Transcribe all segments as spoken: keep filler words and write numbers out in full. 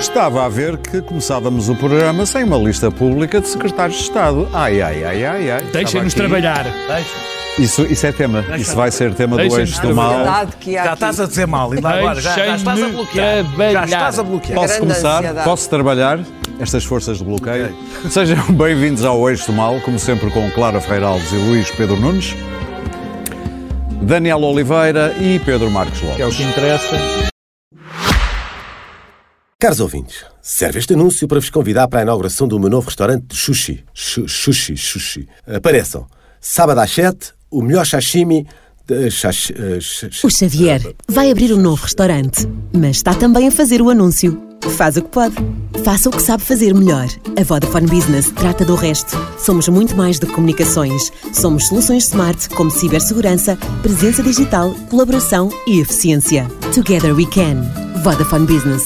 Estava a ver que começávamos o programa sem uma lista pública de secretários de Estado. Ai, ai, ai, ai, ai. Deixem-nos trabalhar. Isso, isso é tema. Deixa isso vai ser tema do Eixo do Mal. Já estás a dizer mal, ainda agora. Já, já estás a bloquear. Já estás a bloquear. Posso começar? Ansiedade. Posso trabalhar estas forças de bloqueio? Okay. Sejam bem-vindos ao Eixo do Mal, como sempre com Clara Ferreira Alves e Luís Pedro Nunes, Daniel Oliveira e Pedro Marcos Lopes. Que é o que interessa. Caros ouvintes, serve este anúncio para vos convidar para a inauguração do meu novo restaurante de sushi. Sushi, sushi. Apareçam. Sábado às sete, o melhor sashimi... De shash, uh, shash, o Xavier vai abrir um novo restaurante, mas está também a fazer o anúncio. Faz o que pode. Faça o que sabe fazer melhor. A Vodafone Business trata do resto. Somos muito mais do que comunicações. Somos soluções smart como cibersegurança, presença digital, colaboração e eficiência. Together we can. Vodafone Business.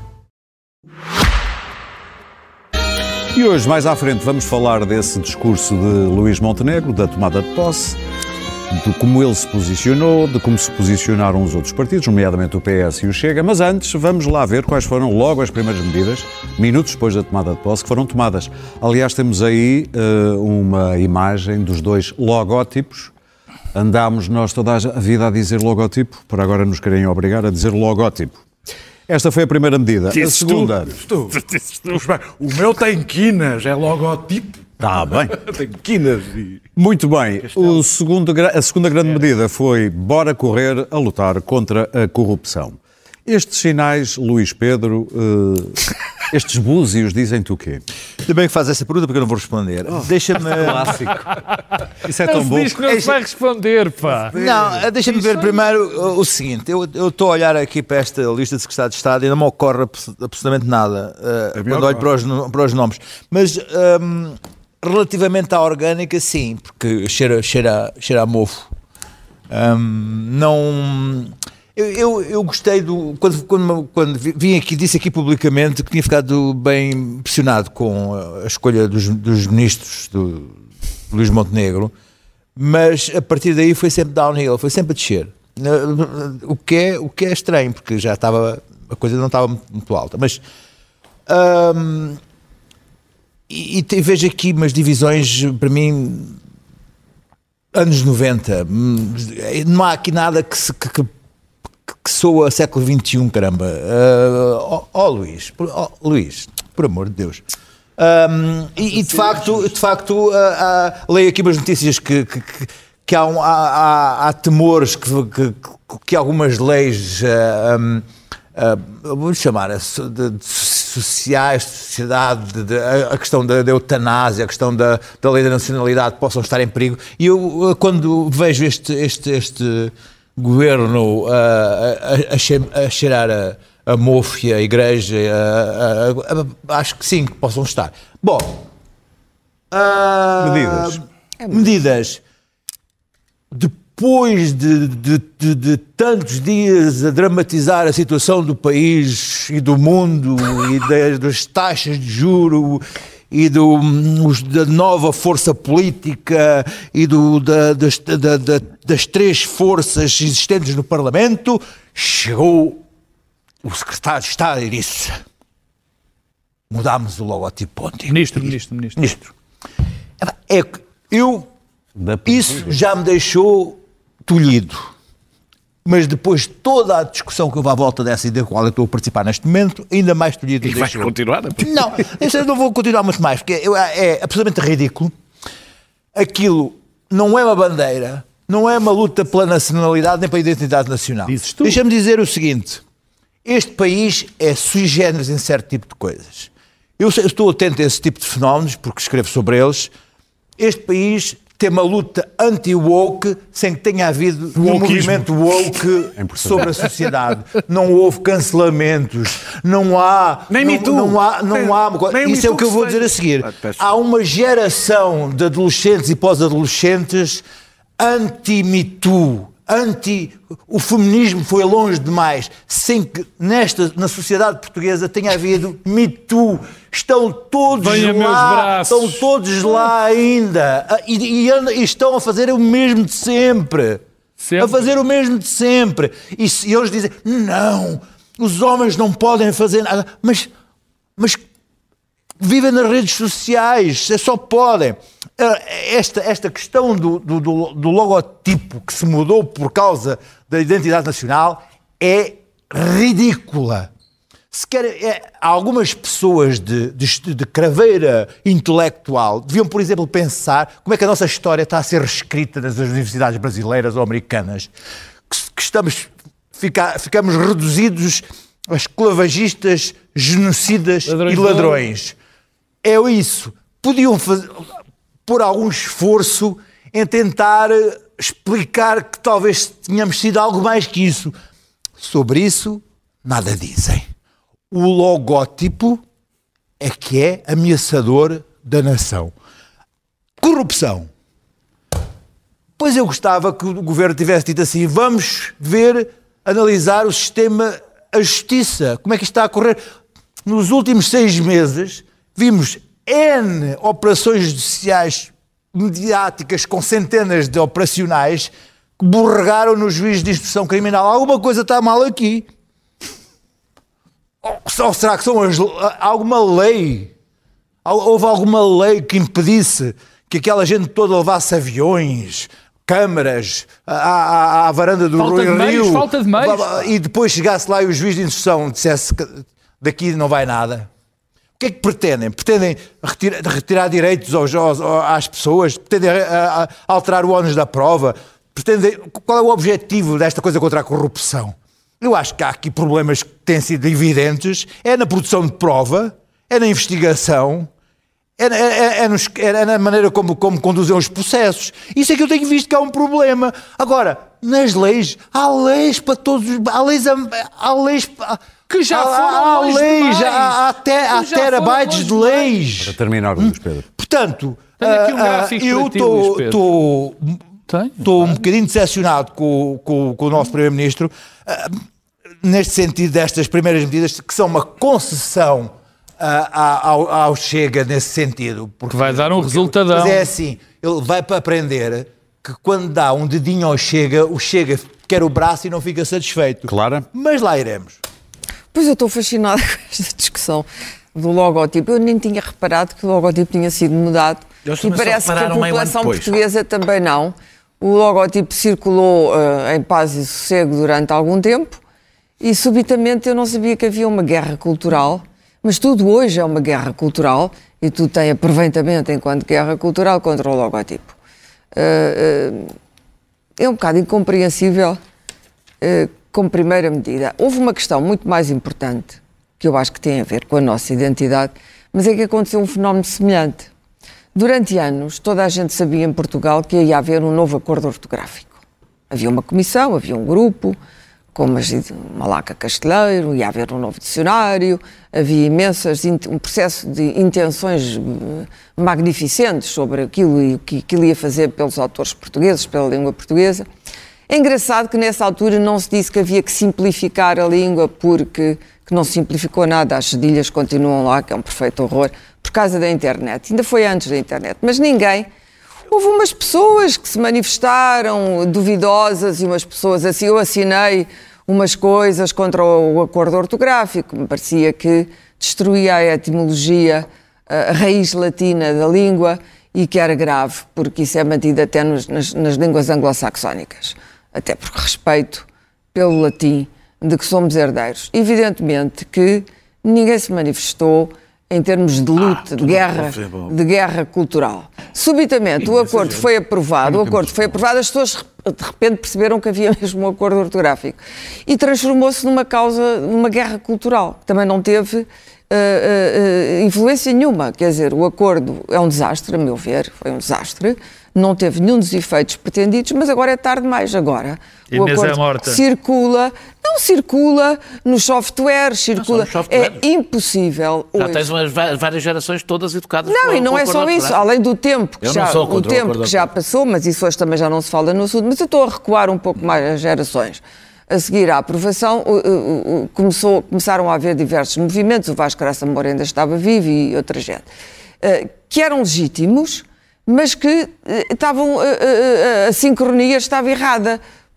E hoje, mais à frente, vamos falar desse discurso de Luís Montenegro, da tomada de posse, de como ele se posicionou, de como se posicionaram os outros partidos, nomeadamente o P S e o Chega. Mas antes, vamos lá ver quais foram logo as primeiras medidas, minutos depois da tomada de posse, que foram tomadas. Aliás, temos aí uh, uma imagem dos dois logótipos. Andámos nós toda a vida a dizer logótipo, por agora nos querem obrigar a dizer logótipo. Esta foi a primeira medida. A segunda... Tu, tu, tu, o meu tem quinas, é logotipo. Está bem. Tem quinas e... Muito bem. O segundo, a segunda grande medida foi bora correr a lutar contra a corrupção. Estes sinais, Luís Pedro, uh, estes búzios, dizem-te o quê? Ainda bem que faz essa pergunta porque eu não vou responder. Oh, deixa-me... Clássico. Isso é tão bom. Diz que não se vai responder, pá. Não, deixa-me ver primeiro o, o seguinte. Eu estou a olhar aqui para esta lista de secretários de Estado e não me ocorre absolutamente nada uh, é quando olho para os, para os nomes. Mas... Um, relativamente à orgânica, sim, porque cheira, cheira, cheira a mofo. Um, não... Eu, eu, eu gostei do... Quando, quando, quando vim aqui, disse aqui publicamente que tinha ficado bem impressionado com a escolha dos, dos ministros do Luís Montenegro, mas a partir daí foi sempre downhill, foi sempre a descer. O que é, o que é estranho, porque já estava... A coisa não estava muito alta, mas... Um, E, e vejo aqui umas divisões, para mim, anos noventa. Não há aqui nada que, se, que, que, que soa século vinte e um, caramba. Ó uh, oh, oh, Luís, oh, Luís, por amor de Deus. Um, e, e de facto, de facto uh, uh, leio aqui umas notícias que, que, que, que há, um, há, há, há temores que, que, que algumas leis, uh, um, uh, vou chamar, de, de sociais, sociedade, de, de, a questão da, da eutanásia, a questão da, da lei da nacionalidade possam estar em perigo. E eu, quando vejo este, este, este governo uh, a, a, a cheirar a, a mofo e a igreja, a, a, a, acho que sim, que possam estar. Bom, uh, medidas. Medidas. Depois de, de, de, de tantos dias a dramatizar a situação do país e do mundo e das, das taxas de juro e do, os, da nova força política e do, da, das, da, da, das três forças existentes no Parlamento, chegou o secretário de Estado e disse: mudámos o logotipo ontem. Ministro, ministro, ministro. Ministro. É que eu... Isso já me deixou tolhido, mas depois de toda a discussão que houve à volta dessa ideia com a qual eu estou a participar neste momento, ainda mais tolhido. E vais continuar? Não, eu não vou continuar muito mais, porque é absolutamente ridículo. Aquilo não é uma bandeira, não é uma luta pela nacionalidade nem pela identidade nacional. Deixa-me dizer o seguinte: este país é sui generis em certo tipo de coisas. Eu estou atento a esse tipo de fenómenos, porque escrevo sobre eles. Este país tem uma luta anti-woke sem que tenha havido um movimento woke sobre a sociedade. Não houve cancelamentos, não há... Nem não, me too. Não há... Não há nem isso é o que eu vou dizer a seguir. Há uma geração de adolescentes e pós-adolescentes anti-Me Too, anti... O feminismo foi longe demais, sem que nesta, na sociedade portuguesa tenha havido Me Too. Estão todos Venha lá, estão todos lá ainda, e, e, e estão a fazer o mesmo de sempre. sempre. A fazer o mesmo de sempre. E, e eles dizem, não, os homens não podem fazer nada. Mas mas vivem nas redes sociais, só podem. Esta, esta questão do, do, do logotipo que se mudou por causa da identidade nacional é ridícula. Se quer, é, algumas pessoas de, de, de craveira intelectual deviam, por exemplo, pensar como é que a nossa história está a ser reescrita nas universidades brasileiras ou americanas. Que, que estamos, fica, ficamos reduzidos a esclavagistas, genocidas ladrões e ladrões. É isso. Podiam fazer, pôr algum esforço em tentar explicar que talvez tenhamos sido algo mais que isso. Sobre isso, nada dizem. O logótipo é que é ameaçador da nação. Corrupção. Pois eu gostava que o governo tivesse dito assim, vamos ver, analisar o sistema, a justiça, como é que isto está a correr. Nos últimos seis meses vimos N operações judiciais mediáticas com centenas de operacionais que borregaram no juiz de instrução criminal. Alguma coisa está mal aqui. Ou será que são as, alguma lei? Houve alguma lei que impedisse que aquela gente toda levasse aviões, câmaras à, à, à varanda do falta Rio, de meios, falta de meios. E depois chegasse lá e o juiz de instrução dissesse que daqui não vai nada? O que é que pretendem? Pretendem retirar, retirar direitos aos, aos, às pessoas? Pretendem a, a, alterar o ónus da prova? Pretendem, qual é o objetivo desta coisa contra a corrupção? Eu acho que há aqui problemas que têm sido evidentes, é na produção de prova, é na investigação, é, é, é, é, nos, é na maneira como, como conduzem os processos. Isso é que eu tenho visto que há um problema. Agora, nas leis, há leis para todos, há leis, há leis que já foram há, há leis, há, há, até, há terabytes de leis. Para terminar, Luís Pedro. Portanto, Tenho aqui um gráfico eu estou estou um bocadinho decepcionado com, com, com o nosso Primeiro-Ministro, neste sentido destas primeiras medidas, que são uma concessão uh, ao, ao Chega nesse sentido. Porque vai dar um porque, resultadão. Mas é assim, ele vai para aprender que quando dá um dedinho ao Chega, o Chega quer o braço e não fica satisfeito. Clara? Mas lá iremos. Pois eu estou fascinada com esta discussão do logotipo. Eu nem tinha reparado que o logotipo tinha sido mudado. E parece que a população portuguesa também não. O logotipo circulou uh, em paz e sossego durante algum tempo e subitamente eu não sabia que havia uma guerra cultural, mas tudo hoje é uma guerra cultural e tudo tem aproveitamento enquanto guerra cultural contra o logotipo. Uh, uh, é um bocado incompreensível uh, como primeira medida. Houve uma questão muito mais importante, que eu acho que tem a ver com a nossa identidade, mas é que aconteceu um fenómeno semelhante. Durante anos, toda a gente sabia em Portugal que ia haver um novo acordo ortográfico. Havia uma comissão, havia um grupo, como Malaca Casteleiro, ia haver um novo dicionário, havia imensas, um processo de intenções magnificentes sobre aquilo e o que aquilo ia fazer pelos autores portugueses, pela língua portuguesa. É engraçado que nessa altura não se disse que havia que simplificar a língua porque que não se simplificou nada, as cedilhas continuam lá, que é um perfeito horror, por causa da internet. Ainda foi antes da internet, mas ninguém... Houve umas pessoas que se manifestaram duvidosas e umas pessoas assim, eu assinei umas coisas contra o acordo ortográfico, me parecia que destruía a etimologia, a raiz latina da língua e que era grave, porque isso é mantido até nos, nas, nas línguas anglo-saxónicas, até por respeito pelo latim, de que somos herdeiros. Evidentemente que ninguém se manifestou em termos de luta, ah, de, guerra, de guerra cultural. Subitamente o acordo foi aprovado, o acordo foi aprovado, as pessoas de repente perceberam que havia mesmo um acordo ortográfico e transformou-se numa causa, numa guerra cultural, que também não teve uh, uh, uh, influência nenhuma. Quer dizer, o acordo é um desastre, a meu ver, foi um desastre, não teve nenhum dos efeitos pretendidos, mas agora é tarde demais. Agora e o acordo é morta. circula, não circula nos softwares, circula, software. É impossível. Já hoje. tens umas várias gerações todas educadas. Não, com, e não com é só isso, além do tempo que, já, o tempo que já passou, mas isso hoje também já não se fala no assunto, mas eu estou a recuar um pouco mais as gerações. A seguir à aprovação, começou, começaram a haver diversos movimentos, o Vasco Graça Moura ainda estava vivo e outra gente, que eram legítimos, mas que estavam, a sincronia estava errada,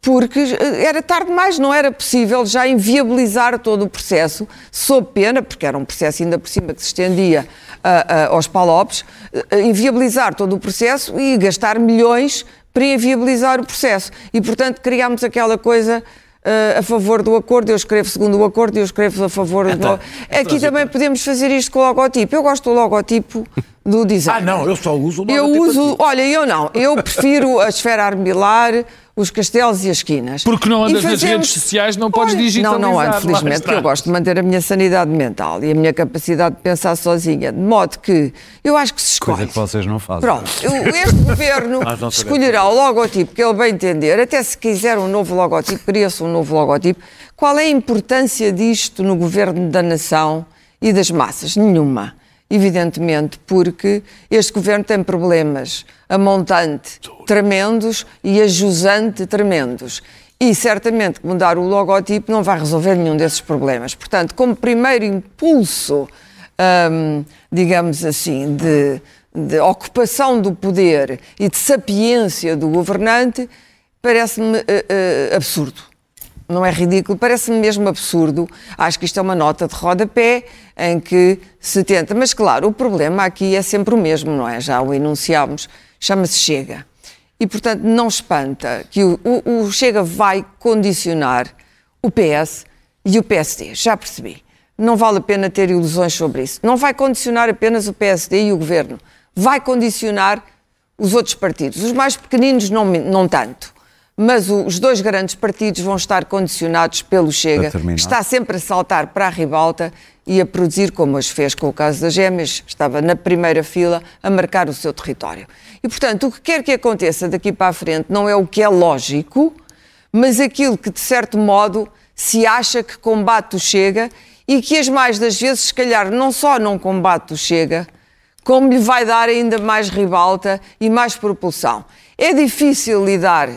porque era tarde demais, não era possível já inviabilizar todo o processo, sob pena, porque era um processo ainda por cima que se estendia uh, uh, aos palopes, uh, inviabilizar todo o processo e gastar milhões para inviabilizar o processo. E, portanto, criámos aquela coisa uh, a favor do acordo, eu escrevo segundo o acordo, eu escrevo a favor então, do... Aqui também então. Podemos fazer isto com o logotipo. Eu gosto do logotipo do design. Ah, não, eu só uso o logotipo. Eu uso, aqui. Olha, eu não, eu prefiro a esfera armilar, os castelos e as esquinas. Porque não andas fazemos... nas redes sociais, não podes digitalizar. Não, não ando, felizmente, porque eu gosto de manter a minha sanidade mental e a minha capacidade de pensar sozinha, de modo que eu acho que se escolhe. Coisa que vocês não fazem. Pronto, este governo escolherá o logotipo que ele bem entender, até se quiser um novo logotipo, cria-se um novo logotipo. Qual é a importância disto no governo da nação e das massas? Nenhuma. Evidentemente, porque este governo tem problemas a montante tremendos e a jusante tremendos. E certamente que mudar o logotipo não vai resolver nenhum desses problemas. Portanto, como primeiro impulso, hum, digamos assim, de, de ocupação do poder e de sapiência do governante, parece-me uh, uh, absurdo. Não é ridículo, parece-me mesmo absurdo. Acho que isto é uma nota de rodapé em que se tenta. Mas, claro, o problema aqui é sempre o mesmo, não é? Já o enunciámos, chama-se Chega. E, portanto, não espanta que o, o, o Chega vai condicionar o P S e o P S D. Já percebi. Não vale a pena ter ilusões sobre isso. Não vai condicionar apenas o P S D e o Governo. Vai condicionar os outros partidos. Os mais pequeninos não, não tanto. Mas os dois grandes partidos vão estar condicionados pelo Chega, que está sempre a saltar para a ribalta e a produzir, como hoje fez com o caso das gêmeas, estava na primeira fila a marcar o seu território. E, portanto, o que quer que aconteça daqui para a frente não é o que é lógico, mas aquilo que, de certo modo, se acha que combate o Chega e que, as mais das vezes, se calhar, não só não combate o Chega, como lhe vai dar ainda mais ribalta e mais propulsão. É difícil lidar, uh,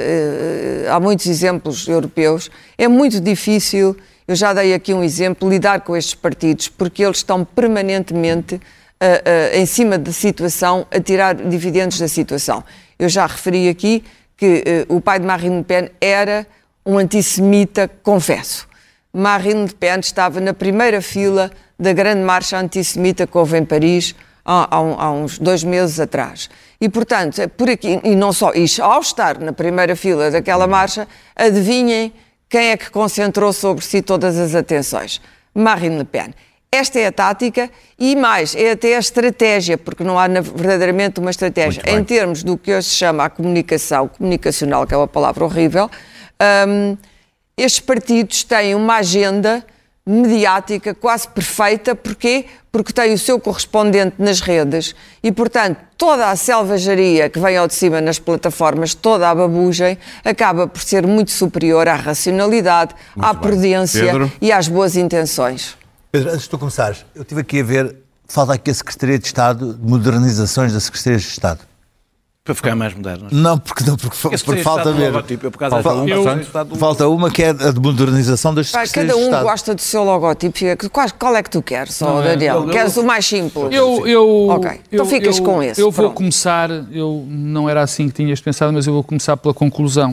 uh, há muitos exemplos europeus, é muito difícil, eu já dei aqui um exemplo, lidar com estes partidos, porque eles estão permanentemente uh, uh, em cima da situação, a tirar dividendos da situação. Eu já referi aqui que uh, o pai de Marine Le Pen era um antissemita, confesso. Marine Le Pen estava na primeira fila da grande marcha antissemita que houve em Paris há, há, há uns dois meses atrás. E, portanto, por aqui, e não só isso, ao estar na primeira fila daquela marcha, adivinhem quem é que concentrou sobre si todas as atenções? Marine Le Pen. Esta é a tática e mais, é até a estratégia, porque não há verdadeiramente uma estratégia. Em termos do que hoje se chama a comunicação comunicacional, que é uma palavra horrível, um, estes partidos têm uma agenda mediática quase perfeita. Porquê? Porque tem o seu correspondente nas redes e, portanto, toda a selvageria que vem ao de cima nas plataformas, toda a babugem, acaba por ser muito superior à racionalidade, muito à bem. Prudência Pedro? E às boas intenções. Pedro, antes de tu começares, eu estive aqui a ver, falta aqui a Secretaria de Estado, de modernizações da Secretaria de Estado. Para ficar mais moderno. Não, porque, não, porque, porque, porque falta ver. Logotipo, por causa falta, eu, eu, falta uma que é a de modernização das Secretarias Cada um de Estado. Gosta do seu logotipo. Qual, qual é que tu queres, só, Daniel? Eu, eu, Queres eu, o mais simples? Eu, eu, ok, então eu, ficas eu, com esse. Eu vou pronto. começar, eu não era assim que tinhas pensado, mas eu vou começar pela conclusão.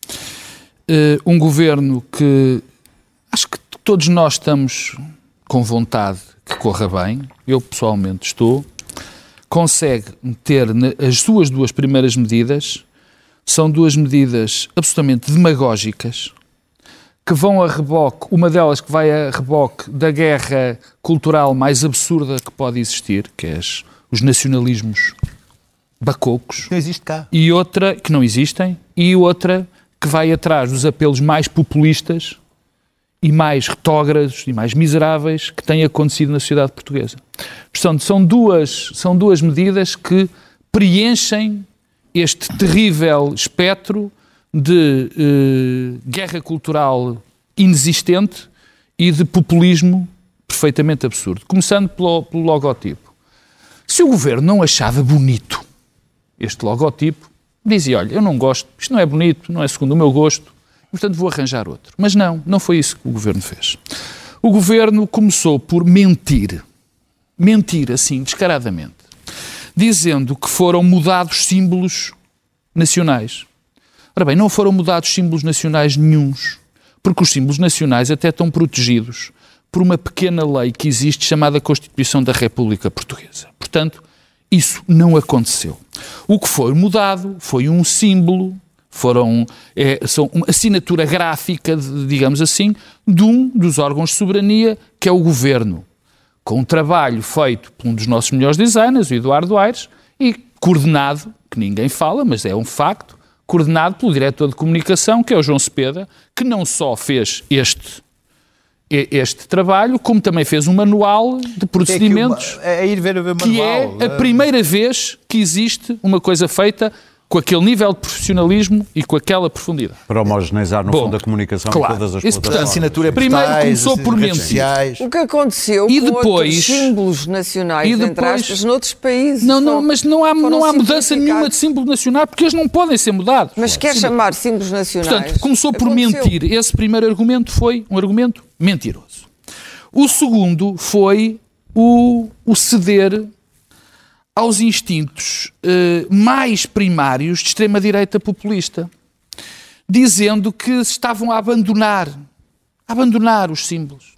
Uh, um governo que acho que todos nós estamos com vontade que corra bem, eu pessoalmente estou, consegue ter as suas duas primeiras medidas, são duas medidas absolutamente demagógicas, que vão a reboque, uma delas que vai a reboque da guerra cultural mais absurda que pode existir, que é os nacionalismos bacocos. Não existe cá. E outra, que não existem, e outra que vai atrás dos apelos mais populistas e mais retógrados e mais miseráveis que têm acontecido na sociedade portuguesa. Portanto, são duas, são duas medidas que preenchem este terrível espectro de eh, guerra cultural inexistente e de populismo perfeitamente absurdo. Começando pelo, pelo logotipo. Se o governo não achava bonito este logotipo, dizia, olha, eu não gosto, isto não é bonito, não é segundo o meu gosto, portanto vou arranjar outro. Mas não, não foi isso que o governo fez. O governo começou por mentir, mentir assim, descaradamente, dizendo que foram mudados símbolos nacionais. Ora bem, não foram mudados símbolos nacionais nenhuns, porque os símbolos nacionais até estão protegidos por uma pequena lei que existe chamada Constituição da República Portuguesa. Portanto, isso não aconteceu. O que foi mudado foi um símbolo, foram, é, são uma assinatura gráfica, digamos assim, de um dos órgãos de soberania, que é o Governo, com um trabalho feito por um dos nossos melhores designers, o Eduardo Aires, e coordenado, que ninguém fala, mas é um facto, coordenado pelo diretor de comunicação, que é o João Cepeda, que não só fez este, este trabalho, como também fez um manual de procedimentos, é que, é ir ver, ver que manual, é a primeira vez que existe uma coisa feita com aquele nível de profissionalismo e com aquela profundidade. Para homogeneizar, no Bom, fundo, a comunicação claro, em todas as isso, plataformas. Assinatura Primeiro portais, começou por mentir. Sociais. O que aconteceu E com depois- outros símbolos nacionais, e depois- entre aspas, noutros países. Não, não, foram- mas não há, foram não há mudança simplificados. nenhuma de símbolo nacional, porque eles não podem ser mudados. Mas quer Sim. chamar símbolos nacionais? Portanto, começou por Aconteceu. mentir. Esse primeiro argumento foi um argumento mentiroso. O segundo foi o, o ceder aos instintos eh, mais primários de extrema-direita populista, dizendo que estavam a abandonar, a abandonar os símbolos.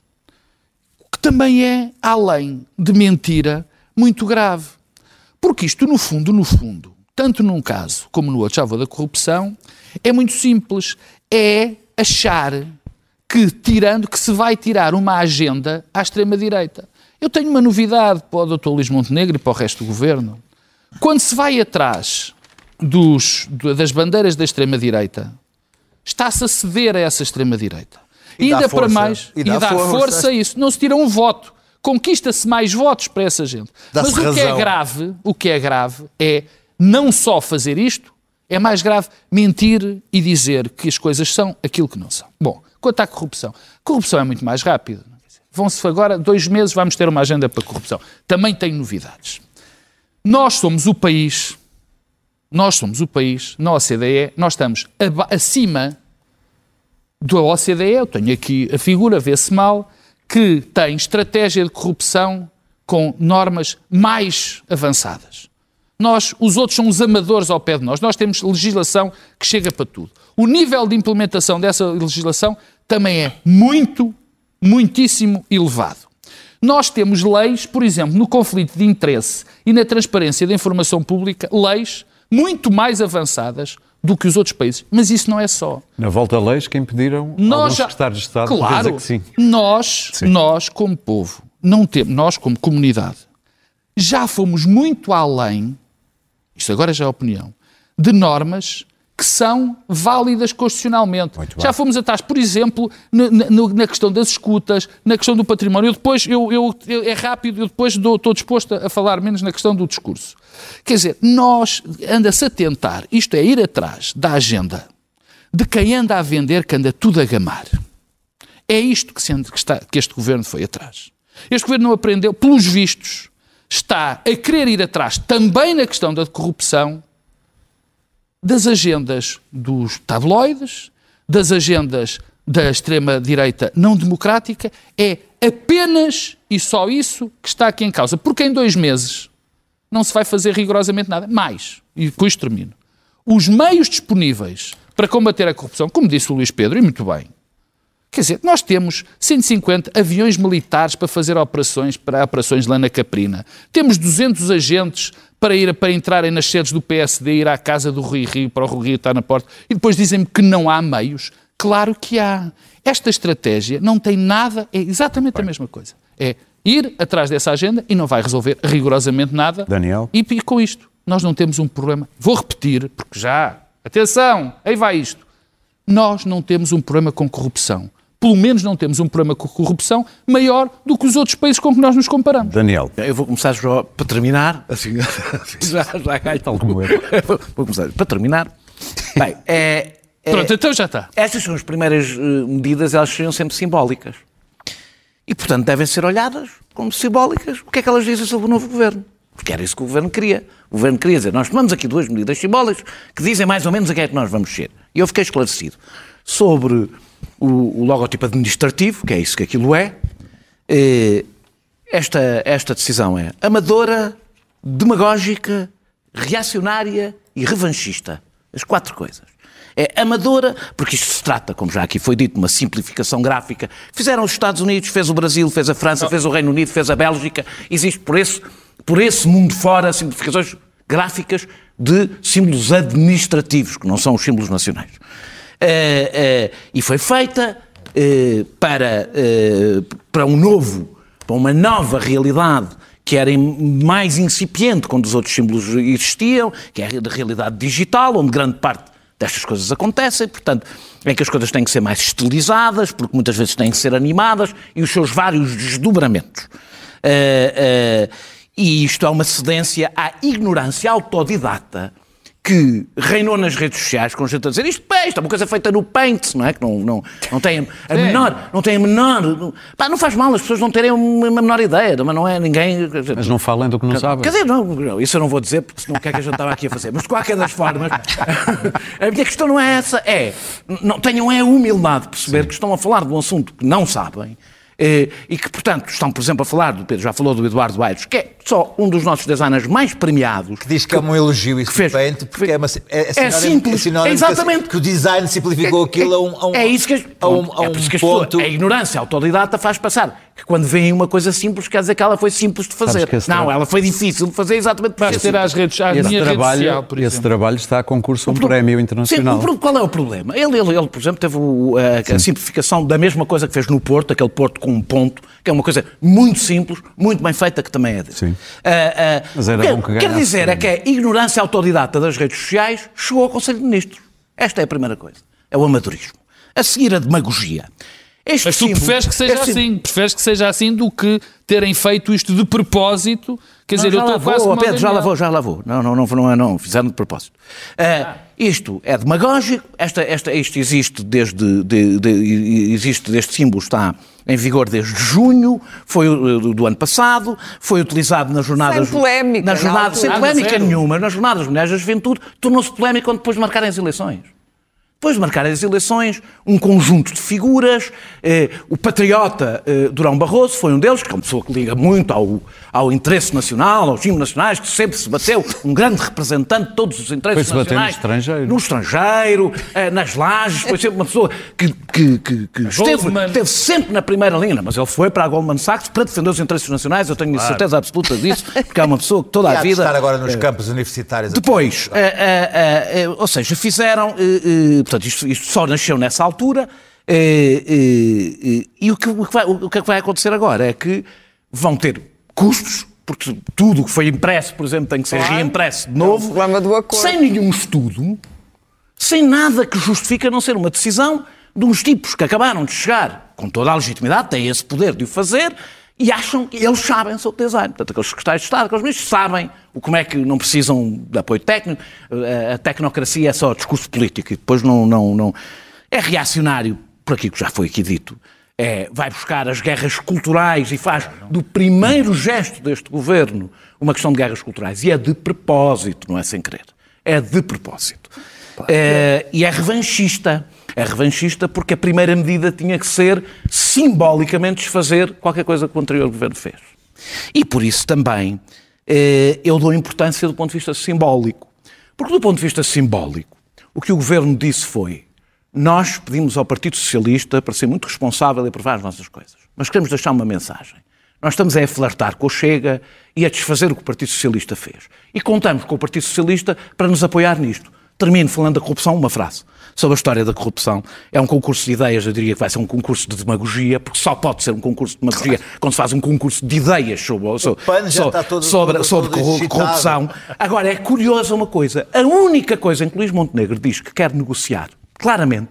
O que também é, além de mentira, muito grave. Porque isto, no fundo, no fundo, tanto num caso como no outro, já vou da corrupção, é muito simples. É achar que, tirando, que se vai tirar uma agenda à extrema-direita. Eu tenho uma novidade para o doutor Luís Montenegro e para o resto do governo. Quando se vai atrás dos, das bandeiras da extrema-direita, está-se a ceder a essa extrema-direita. E E dá ainda força. para mais, E e dá dá força. força a isso. Não se tira um voto. Conquista-se mais votos para essa gente. Dá-se Mas o que é razão. grave, o que é grave é não só fazer isto, é mais grave mentir e dizer que as coisas são aquilo que não são. Bom, quanto à corrupção. Corrupção é muito mais rápido. Vão-se agora, dois meses, vamos ter uma agenda para a corrupção. Também tem novidades. Nós somos o país, nós somos o país, na O C D E, nós estamos aba- acima do O C D E, eu tenho aqui a figura, vê-se mal, que tem estratégia de corrupção com normas mais avançadas. Nós, os outros são os amadores ao pé de nós. Nós temos legislação que chega para tudo. O nível de implementação dessa legislação também é muito, muitíssimo elevado. Nós temos leis, por exemplo, no conflito de interesse e na transparência da informação pública, leis muito mais avançadas do que os outros países. Mas isso não é só. Na volta a leis que impediram Nós alguns já- secretários de Estado de Claro, dizer que sim. nós, Sim. nós como povo, não temos, nós como comunidade, já fomos muito além, isto agora já é opinião, de normas que são válidas constitucionalmente. Muito bem. Já fomos atrás, por exemplo, na, na- na questão das escutas, na questão do património. Eu depois, eu, eu, eu- é rápido, eu depois dou, estou disposto a falar menos na questão do discurso. Quer dizer, nós, anda-se a tentar, isto é, ir atrás da agenda de quem anda a vender, que anda tudo a gamar. É isto que, sendo, que, está, que este governo foi atrás. Este governo não aprendeu, pelos vistos, está a querer ir atrás também na questão da corrupção, das agendas dos tabloides, das agendas da extrema-direita não democrática. É apenas e só isso que está aqui em causa. Porque em dois meses não se vai fazer rigorosamente nada. Mais, e depois termino. Os meios disponíveis para combater a corrupção, como disse o Luís Pedro, e muito bem, quer dizer, nós temos cento e cinquenta aviões militares para fazer operações, para operações lá na Caprina. Temos duzentos agentes para, ir, para entrarem nas sedes do P S D, ir à casa do Rui Rio, para o Rui Rio estar na porta, e depois dizem-me que não há meios. Claro que há. Esta estratégia não tem nada, é exatamente a mesma coisa. É ir atrás dessa agenda e não vai resolver rigorosamente nada. Daniel? E, e com isto, nós não temos um problema. Vou repetir, porque já... Atenção, aí vai isto. Nós não temos um problema com corrupção. Pelo menos não temos um problema com corrupção maior do que os outros países com que nós nos comparamos. Daniel. Eu vou começar já para terminar, assim, já, já ganho. Tal como eu. Vou vou começar para terminar. Bem, é, é, Pronto, então já está. estas são as primeiras eh, medidas, elas seriam sempre simbólicas. E, portanto, devem ser olhadas como simbólicas. O que é que elas dizem sobre o novo governo? Porque era isso que o governo queria. O governo queria dizer, nós tomamos aqui duas medidas simbólicas que dizem mais ou menos a quem é que nós vamos ser. E eu fiquei esclarecido sobre o, o logotipo administrativo, que é isso que aquilo é. Eh, Esta, esta decisão é amadora, demagógica, reacionária e revanchista. As quatro coisas. é amadora, porque isto se trata, como já aqui foi dito, de uma simplificação gráfica. Fizeram os Estados Unidos, fez o Brasil, fez a França, fez o Reino Unido, fez a Bélgica. Existe por esse, por esse mundo fora simplificações gráficas de símbolos administrativos, que não são os símbolos nacionais. Uh, uh, e foi feita uh, para, uh, para um novo, para uma nova realidade que era mais incipiente quando os outros símbolos existiam, que é a realidade digital, onde grande parte destas coisas acontecem, portanto, é que as coisas têm que ser mais estilizadas, porque muitas vezes têm que ser animadas, e os seus vários desdobramentos. Uh, uh, e isto é uma cedência à ignorância autodidata que reinou nas redes sociais, com gente a dizer isto, pá, isto é uma coisa feita no Paint, não é? Que não, não, não tem a menor, não tem a menor, não, pá, não faz mal as pessoas não terem uma menor ideia, mas não é ninguém... Dizer, mas não falem do que não quer, sabem. Quer dizer, não, não, isso eu não vou dizer, porque senão o que é que a gente estava aqui a fazer? Mas de qualquer das formas, a minha questão não é essa, é, não, tenham é a humildade de perceber Sim. que estão a falar de um assunto que não sabem, E, e que, portanto, estão, por exemplo, a falar, do Pedro já falou do Eduardo Aires, que é só um dos nossos designers mais premiados. Que diz que, que é um elogio isso fez, Paint, porque é, uma, é, é, é simples, é exatamente. Que, que o design simplificou aquilo a um, a um, é isso que, a um, a um é por isso que ponto... Pessoas, a ignorância autodidata faz passar que quando vem uma coisa simples quer dizer que ela foi simples de fazer. Não, tra... ela foi difícil de fazer exatamente por isso. ter às redes, às esse, minhas trabalho, redes social, por esse trabalho está a concurso a um pro... prémio internacional. Sim, qual é o problema? Ele, ele, ele por exemplo, teve o, a, a simplificação da mesma coisa que fez no Porto, aquele Porto com um ponto, que é uma coisa muito simples, muito bem feita, que também é dele. Sim. Uh, uh, Mas era quer, bom que quer dizer é que a ignorância autodidata das redes sociais chegou ao Conselho de Ministros. Esta é a primeira coisa. É o amadorismo. A seguir, a demagogia. Este Mas tu símbolo, preferes que seja assim, símbolo. preferes que seja assim do que terem feito isto de propósito. Quer dizer, não, eu estou quase... Oh, Pedro, já lá vou, já lá vou. Não, não, não, não, não fizeram de propósito. Uh, ah. Isto é demagógico, esta, esta, isto existe desde, de, de, existe deste símbolo está em vigor desde junho, foi do, do ano passado, foi utilizado nas jornadas... Sem polémica. Nas jornadas, sem polémica nenhuma, nas jornadas das mulheres da juventude, tornou-se polémico quando depois de marcarem as eleições. Depois de marcar as eleições, um conjunto de figuras, eh, o patriota eh, Durão Barroso foi um deles, que é uma pessoa que liga muito ao, ao interesse nacional, aos símbolos nacionais, que sempre se bateu, um grande representante de todos os interesses foi nacionais. No estrangeiro. No estrangeiro, eh, nas lajes, foi sempre uma pessoa que, que, que, que esteve, esteve sempre na primeira linha, mas ele foi para a Goldman Sachs para defender os interesses nacionais, eu tenho claro. certeza absoluta disso, porque é uma pessoa que toda a vida... estar agora nos eh, campos universitários. Depois, eh, eh, eh, ou seja, fizeram... Eh, eh, Portanto, isto, isto só nasceu nessa altura e, e, e o, que, o, que vai, o que é que vai acontecer agora é que vão ter custos, porque tudo o que foi impresso, por exemplo, tem que ser claro. reimpresso de novo, é um do acordo. Sem nenhum estudo, sem nada que justifique a não ser uma decisão de uns tipos que acabaram de chegar com toda a legitimidade, têm esse poder de o fazer e acham que eles sabem sobre design. Portanto, aqueles secretários de Estado, aqueles ministros sabem o como é que não precisam de apoio técnico, a tecnocracia é só discurso político e depois não, não, não... é reacionário, por aquilo que já foi aqui dito, é, vai buscar as guerras culturais e faz do primeiro gesto deste governo uma questão de guerras culturais. E é de propósito, não é sem querer. É de propósito. É, e é revanchista. É revanchista porque a primeira medida tinha que ser simbolicamente desfazer qualquer coisa que o anterior governo fez. E por isso também eh, eu dou importância do ponto de vista simbólico. Porque do ponto de vista simbólico, o que o governo disse foi: nós pedimos ao Partido Socialista para ser muito responsável e aprovar as nossas coisas. Mas queremos deixar uma mensagem. Nós estamos a flertar com o Chega e a desfazer o que o Partido Socialista fez. E contamos com o Partido Socialista para nos apoiar nisto. Termino falando da corrupção, uma frase sobre a história da corrupção. É um concurso de ideias, eu diria que vai ser um concurso de demagogia, porque só pode ser um concurso de demagogia claro. quando se faz um concurso de ideias sobre, sobre, sobre, todo, sobre, todo, sobre todo corrupção. Agora, é curiosa uma coisa. A única coisa em que Luís Montenegro diz que quer negociar, claramente,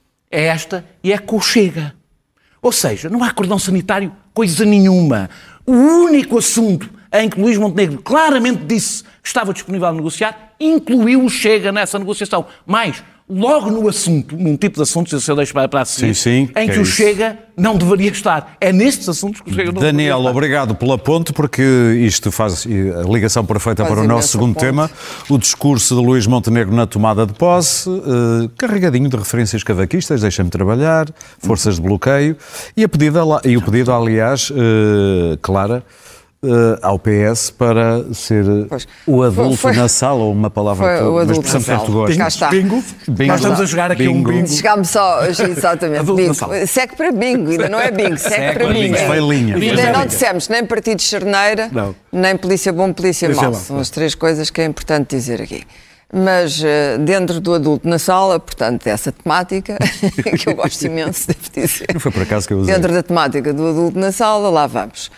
é esta e é com o Chega. Ou seja, não há cordão sanitário, coisa nenhuma. O único assunto em que Luís Montenegro claramente disse que estava disponível a negociar, incluiu o Chega nessa negociação. Mas, logo no assunto, num tipo de assuntos, isso eu deixo para, para a seguir, sim, sim, em que, que é o isso. Chega não deveria estar. É nestes assuntos que o Chega não Daniel, deveria estar. Obrigado pela ponte, porque isto faz a ligação perfeita faz para o nosso segundo ponte. tema. O discurso de Luís Montenegro na tomada de posse, uh, carregadinho de referências cavaquistas, deixa-me trabalhar, forças de bloqueio, e, a pedida, e o pedido, aliás, uh, Clara, Uh, ao P S para ser pois. o adulto foi, na sala, ou uma palavra foi que o uma expressão que tu gostas. Cá está. Bingo. bingo. Nós estamos a jogar aqui bingo. um bingo. Chegámos só, exatamente, bingo. Segue para bingo, ainda não é bingo, segue, segue para bingo. Foi linha. Ainda não dissemos nem partido de charneira, não. nem polícia bom, polícia mau. São as três coisas que é importante dizer aqui. Mas dentro do adulto na sala, portanto, dessa temática, que eu gosto imenso, devo dizer. Não foi por acaso que eu usei. Dentro da temática do adulto na sala, lá vamos.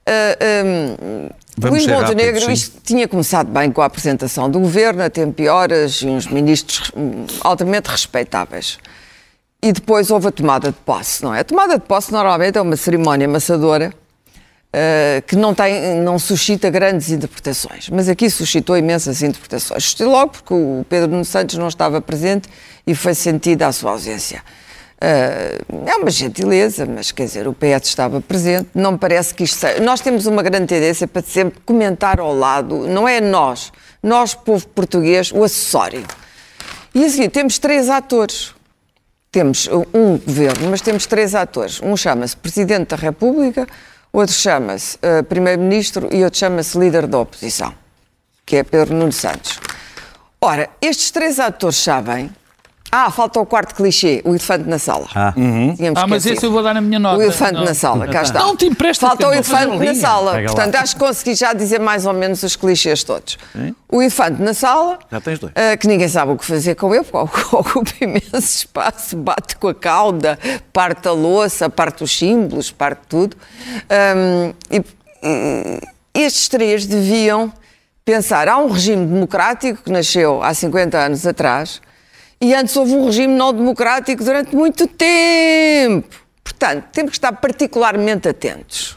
Uh, um, Luís Montenegro, rápido, isto tinha começado bem com a apresentação do governo, a tempo e horas, e uns ministros altamente respeitáveis. E depois houve a tomada de posse, não é? A tomada de posse normalmente é uma cerimónia amassadora uh, que não, tem, não suscita grandes interpretações, mas aqui suscitou imensas interpretações. Suscitou logo porque o Pedro Nuno Santos não estava presente e foi sentida a sua ausência. Uh, é uma gentileza, mas quer dizer, o P S estava presente, não me parece que isto seja... Nós temos uma grande tendência para sempre comentar ao lado, não é nós, nós, povo português, o acessório. E assim, temos três atores. Temos um governo, mas temos três atores. Um chama-se Presidente da República, outro chama-se uh, Primeiro-Ministro e outro chama-se Líder da Oposição, que é Pedro Nuno Santos. Ora, estes três atores sabem... Ah, falta o quarto clichê, o elefante na sala. Ah, uhum. ah mas esse eu vou dar na minha nota. O elefante não. na sala, cá está. Não te empresta. Falta o elefante na sala. Pega Portanto, lá. Acho que consegui já dizer mais ou menos os clichês todos. Sim. O elefante na sala, já tens dois. Uh, que ninguém sabe o que fazer com ele, porque ocupa imenso espaço, bate com a cauda, parte a louça, parte os símbolos, parte tudo. Um, e, e, estes três deviam pensar, há um regime democrático que nasceu há cinquenta anos atrás, e antes houve um regime não democrático durante muito tempo. Portanto, temos que estar particularmente atentos.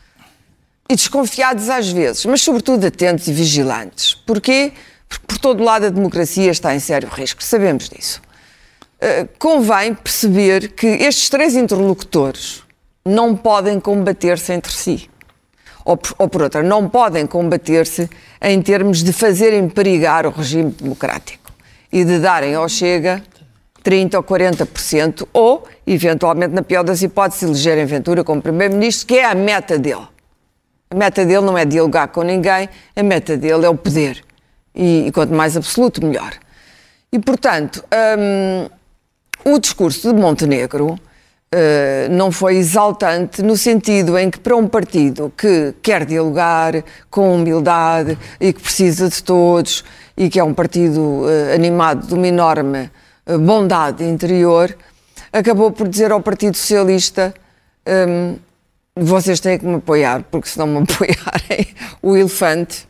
E desconfiados às vezes, mas sobretudo atentos e vigilantes. Porquê? Porque por todo lado a democracia está em sério risco. Sabemos disso. Uh, convém perceber que estes três interlocutores não podem combater-se entre si. Ou por, ou por outra, não podem combater-se em termos de fazerem perigar o regime democrático e de darem ao Chega trinta por cento ou quarenta por cento, ou, eventualmente, na pior das hipóteses, elegerem Ventura como Primeiro-Ministro, que é a meta dele. A meta dele não é dialogar com ninguém, a meta dele é o poder. E, e quanto mais absoluto, melhor. E, portanto, hum, o discurso de Montenegro Uh, não foi exaltante no sentido em que para um partido que quer dialogar com humildade e que precisa de todos e que é um partido uh, animado de uma enorme uh, bondade interior, acabou por dizer ao Partido Socialista um, vocês têm que me apoiar, porque se não me apoiarem o elefante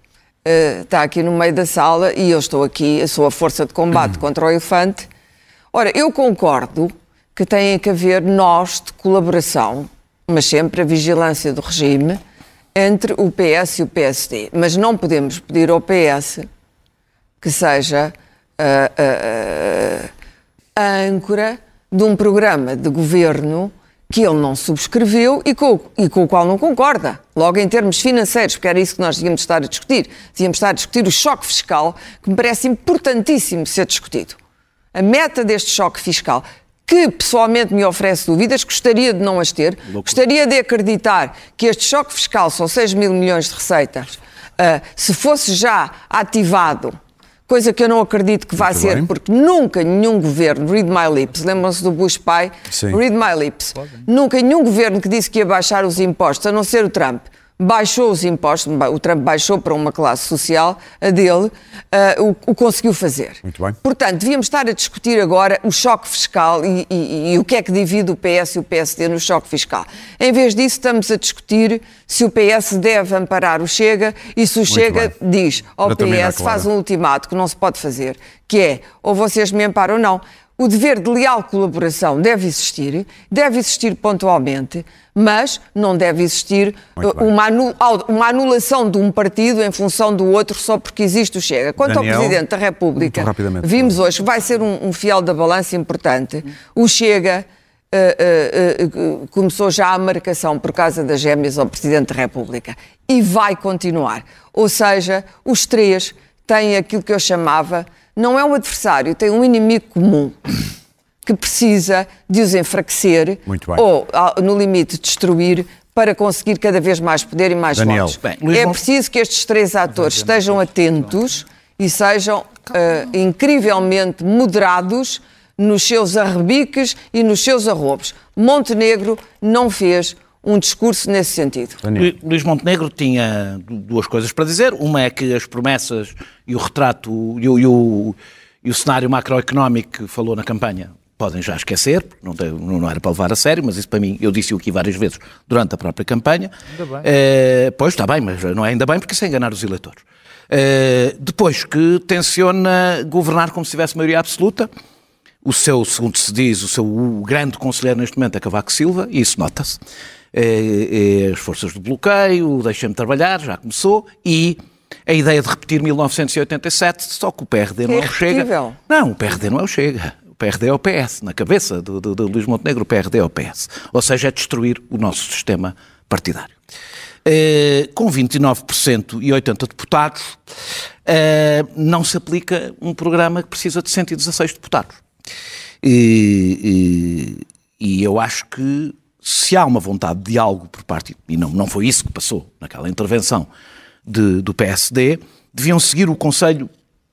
uh, está aqui no meio da sala e eu estou aqui, eu sou a força de combate contra o elefante. Ora, eu concordo que tem que haver nós de colaboração, mas sempre a vigilância do regime, entre o P S e o P S D. Mas não podemos pedir ao P S que seja uh, uh, uh, a âncora de um programa de governo que ele não subscreveu e com, e com o qual não concorda. Logo em termos financeiros, porque era isso que nós devíamos estar a discutir. Devíamos estar a discutir o choque fiscal, que me parece importantíssimo ser discutido. A meta deste choque fiscal, que pessoalmente me oferece dúvidas, gostaria de não as ter, Louco. gostaria de acreditar que este choque fiscal são seis mil milhões de receitas, uh, se fosse já ativado, coisa que eu não acredito que vá Muito ser, bem. porque nunca nenhum governo, read my lips, lembram-se do Bush pai? Sim. Read my lips, Pode. nunca nenhum governo que disse que ia baixar os impostos, a não ser o Trump, baixou os impostos, o Trump baixou para uma classe social, a dele, uh, o, o conseguiu fazer. Muito bem. Portanto, devíamos estar a discutir agora o choque fiscal e, e, e o que é que divide o P S e o P S D no choque fiscal. Em vez disso, estamos a discutir se o P S deve amparar o Chega e se o Muito Chega bem. diz ao Para P S, faz um ultimato que não se pode fazer, que é, ou vocês me amparam ou não. O dever de leal colaboração deve existir, deve existir pontualmente, mas não deve existir uma, anul- uma anulação de um partido em função do outro só porque existe o Chega. Quanto Daniel, ao Presidente da República, vimos hoje que vai ser um, um fiel da balança importante. O Chega uh, uh, uh, começou já a marcação por causa das gêmeas ao Presidente da República e vai continuar. Ou seja, os três têm aquilo que eu chamava... Não é um adversário, tem um inimigo comum que precisa de os enfraquecer ou, no limite, destruir para conseguir cada vez mais poder e mais Daniel. votos. Bem, Luís é Mon- preciso que estes três atores estejam atentos e sejam uh, incrivelmente moderados nos seus arrebiques e nos seus arrobos. Montenegro não fez um discurso nesse sentido. Lu- Luís Montenegro tinha duas coisas para dizer. Uma é que as promessas e o retrato e o, e o, e o cenário macroeconómico que falou na campanha podem já esquecer, porque não, tem- não era para levar a sério, mas isso para mim, eu disse-o aqui várias vezes durante a própria campanha. Ainda bem. Eh, pois, está bem, mas não é ainda bem porque isso é enganar os eleitores. Eh, depois que tenciona governar como se tivesse maioria absoluta, o seu, segundo se diz, o seu o grande conselheiro neste momento é Cavaco Silva, e isso nota-se. É, é as forças do bloqueio, o deixem-me trabalhar, já começou, e a ideia de repetir mil novecentos e oitenta e sete, só que o P R D não é o Chega. irrepetível. Não, o P R D não é o Chega. O P R D é o P S. Na cabeça de, de, de Luís Montenegro, o P R D é o P S. Ou seja, é destruir o nosso sistema partidário. Eh, com vinte e nove por cento e oitenta deputados, eh, não se aplica um programa que precisa de cento e dezasseis deputados. E, e, e eu acho que se há uma vontade de diálogo por parte, e não, não foi isso que passou naquela intervenção de, do P S D, deviam seguir o conselho,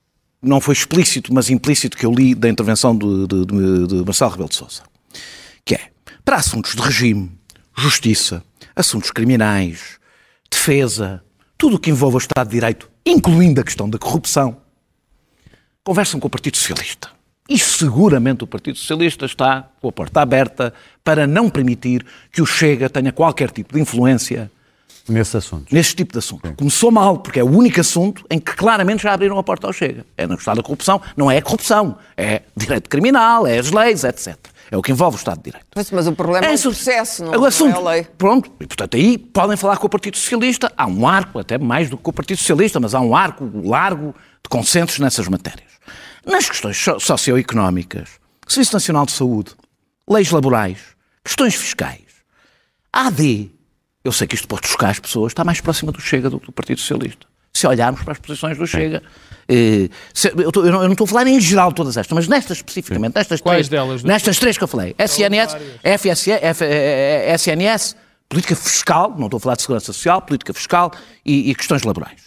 não foi explícito, mas implícito, que eu li da intervenção de, de, de, de Marcelo Rebelo de Sousa, que é, para assuntos de regime, justiça, assuntos criminais, defesa, tudo o que envolve o Estado de Direito, incluindo a questão da corrupção, conversam com o Partido Socialista. E seguramente o Partido Socialista está com a porta aberta para não permitir que o Chega tenha qualquer tipo de influência Nesse assunto. neste tipo de assunto. Sim. Começou mal, porque é o único assunto em que claramente já abriram a porta ao Chega. É na questão da corrupção. Não é a corrupção, é direito criminal, é as leis, etcétera. É o que envolve o Estado de Direito. Mas, mas o problema é, é o processo, não, é o assunto. Não é a lei. Pronto, e portanto aí podem falar com o Partido Socialista. Há um arco, até mais do que com o Partido Socialista, mas há um arco largo de consensos nessas matérias. Nas questões so- socioeconómicas, Serviço Nacional de Saúde, leis laborais, questões fiscais, a A D, eu sei que isto pode chocar as pessoas, está mais próxima do Chega do que do Partido Socialista. Se olharmos para as posições do Chega, eh, se, eu, tô, eu, não, eu não estou a falar em geral todas estas, mas nestas especificamente, nestas Quais três, delas? nestas três que eu falei, S N S, F S, F, S N S, política fiscal, não estou a falar de segurança social, política fiscal e, e questões laborais.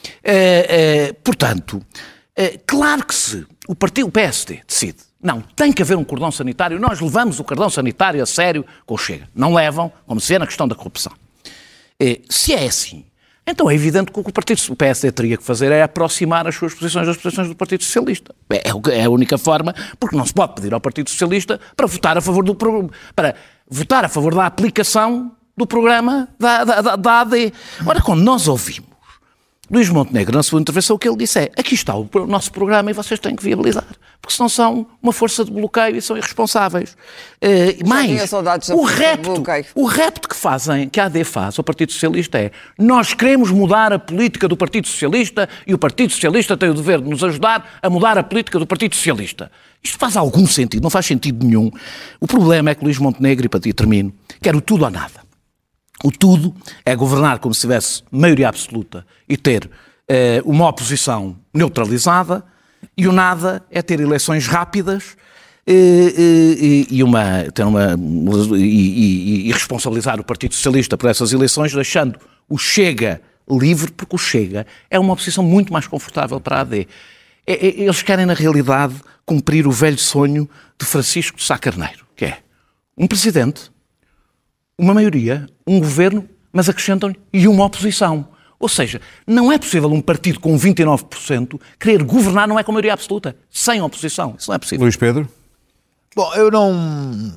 Eh, eh, portanto, eh, claro que se o partido, o P S D, decide, não, tem que haver um cordão sanitário, nós levamos o cordão sanitário a sério com o Chega. Não levam, como se vê na questão da corrupção. Eh, se é assim, então é evidente que o que o, partido, o P S D teria que fazer é aproximar as suas posições das posições do Partido Socialista. É, é a única forma, porque não se pode pedir ao Partido Socialista para votar a favor do programa, para votar a favor da aplicação do programa da, da, da, da A D. Ora, quando nós ouvimos Luís Montenegro, na sua intervenção, o que ele disse é: aqui está o nosso programa e vocês têm que viabilizar, porque senão são uma força de bloqueio e são irresponsáveis. Uh, mais, o repto, o repto que fazem, que a A D faz ao Partido Socialista é: nós queremos mudar a política do Partido Socialista e o Partido Socialista tem o dever de nos ajudar a mudar a política do Partido Socialista. Isto faz algum sentido? Não faz sentido nenhum. O problema é que Luís Montenegro, e para ti termino, quer o tudo ou nada. O tudo é governar como se tivesse maioria absoluta e ter eh, uma oposição neutralizada, e o nada é ter eleições rápidas eh, eh, e, uma, ter uma, e, e, e responsabilizar o Partido Socialista por essas eleições, deixando o Chega livre, porque o Chega é uma oposição muito mais confortável para a A D. É, é, eles querem, na realidade, cumprir o velho sonho de Francisco de Sá Carneiro, que é um presidente, uma maioria, um governo, mas acrescentam-lhe e uma oposição. Ou seja, não é possível um partido com vinte e nove por cento querer governar, não é com maioria absoluta, sem oposição. Isso não é possível. Luís Pedro? Bom, eu não...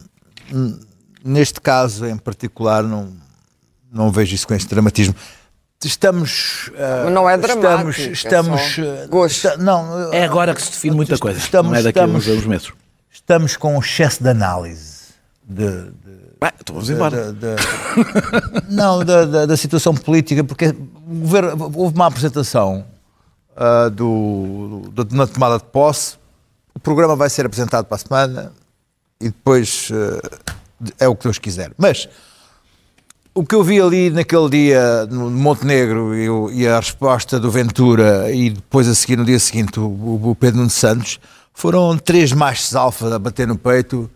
Neste caso em particular, não, não vejo isso com esse dramatismo. Estamos... Uh, não é dramático. Estamos... estamos é gosto. Está, não, é agora que se define muita coisa. Estamos, não é daqui estamos, a uns meses. Estamos com um excesso de análise de... de Bem, então vamos embora. Da, da, não, da, da, da situação política, porque o governo, houve uma apresentação uh, do, do, na tomada de posse, o programa vai ser apresentado para a semana e depois uh, é o que Deus quiser. Mas o que eu vi ali naquele dia no Montenegro e, o, e a resposta do Ventura e depois a seguir, no dia seguinte, o, o Pedro Nuno Santos, Foram três machos alfa a bater no peito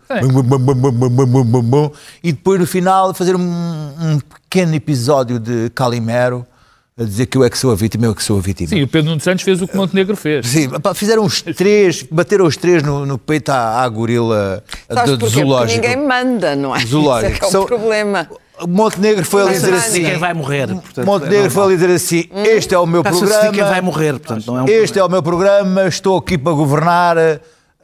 e depois no final fazer um, um pequeno episódio de Calimero a dizer que eu é que sou a vítima, eu é que sou a vítima. Sim, o Pedro Nuno Santos fez o que Montenegro fez. Sim, fizeram os três, bateram os três no, no peito à, à gorila do, do zoológico. Porque ninguém manda, não é? Zoológico. Esse é, que é o problema. Montenegro foi ali dizer assim. Quem vai morrer. Portanto, Montenegro é foi ali dizer assim: hum. este é o meu programa. Quem vai morrer, portanto, não é um este problema. É o meu programa, estou aqui para governar uh,